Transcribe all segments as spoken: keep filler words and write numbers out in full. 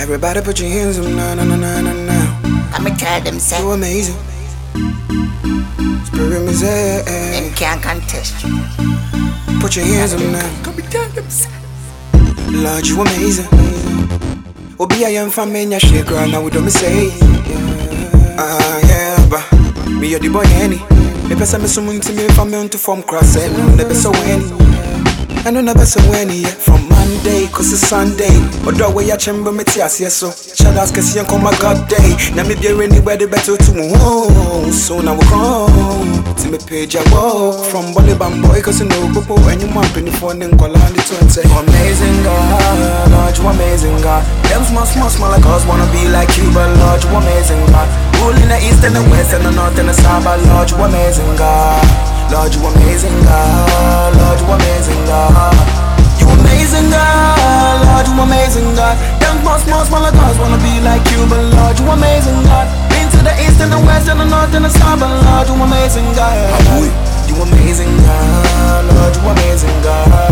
Everybody put your hands up now, now, now, now, now, now. I'ma tell them say You amazing. Spirit me say, them can't contest you. put your hands up now. Come and tell them say Lord, you amazing. Obi I am from me, ya shake right now, we don't me say. Ah, yeah, but me, you're the boy, any. Me pesa me sumu inti me from me on to form cross, and never so any. I know never so any, yeah. From Monday, cause it's Sunday. Or the way I chamber me tears, yes, so. Shout out, cause you call my God day. Now me be anybody better to move home. Soon I will come. To me page I walk. From Bolly Boy, cause you know, Bobo, and you want penny for them, call on the twenty. Amazing God, Lord, you amazing God. Them small, small, small like us wanna be like you, but Lord, you amazing God. Rule in the east and the west and the north and the south, but Lord, you amazing God. Lord, you amazing God. Lord, you amazing God. You amazing God. Lord, you amazing God. Them small, small, small like us wanna be like you, but Lord, you amazing God. Been to the east and the west and the north and the south, but Lord, you amazing God. You amazing God. Lord, you amazing God.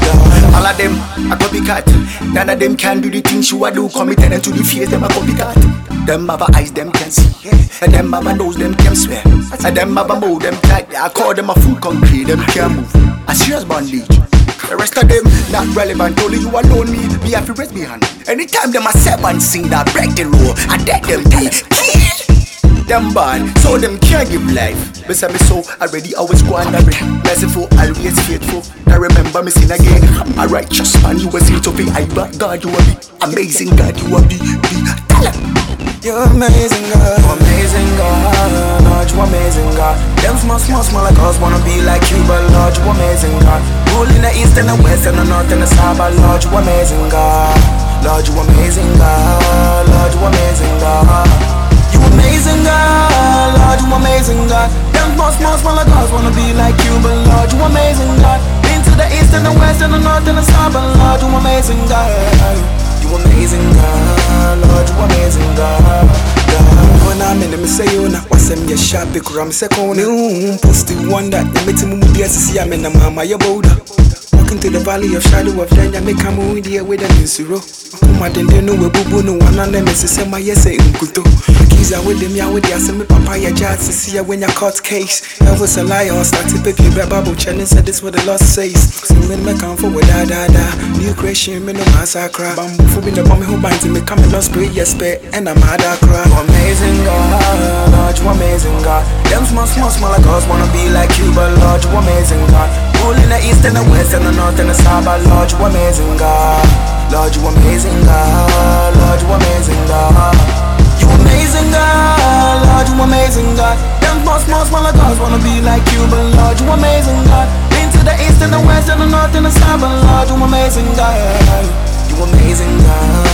All of them a copycat. None of them can do the things you a do. Committed to the face, them a copycat. Them have a eyes, them can see. And them have a nose, them can swear. And them have a mouth, them tight. I call them a full concrete, them can't move. A serious bondage. The rest of them not relevant. Only you alone, me. Me have to raise me hand. Anytime them a seven sing that break the law, I dead them they kill. Them bad, so them can't give life. But me so already always go under it. Merciful, always faithful. I remember me sin again. A righteous man, you was here to be. I but God, you will be amazing. God, you will be. be. Tell him. You're amazing God. You amazing God. Lord, you amazing God. Them small, small, small like us wanna be like you, but Lord, you amazing God. Rule in the east and the west and the north and the south, but Lord, you amazing God. Lord, you amazing God. Lord, you amazing God. You amazing God, Lord, you amazing God. Them small, small, small like us wanna be like you, but Lord, you amazing God. Been to the east and the west and the north and the south, but Lord, you amazing God. You amazing God, Lord, you amazing God. When I'm in the Messiah, what's them your sharp pick ram second? You post the one that you met him with the S C. I'm in the mama, your boulder. Walking to the valley of shadow of death, I make a move here with a new zero. I didn't know we boo no one on them is the same. Yes, I am good. Keys are with them, yeah, with the assembly papaya jazz to see when your court case. I was a liar, started baby, babu channel said this what the law says. So when me come forward, da da da. New creation, me no massacre. Bamboo for me, the bomb who binds me, come and lost spray, yes, pay, and I'm hard to cry. Amazing God, Lord, you amazing God. Them small, small, small like us wanna be like you, but Lord, you amazing God. Rule in the east and the west and the north and the south, but Lord, you amazing God. Lord, you amazing God. Lord, you amazing God. You amazing God. Lord, you amazing God. Them small, small, small like us wanna be like you, but Lord, you amazing God. Been to the east and the west and the north and the south, but Lord, you amazing God. You amazing God.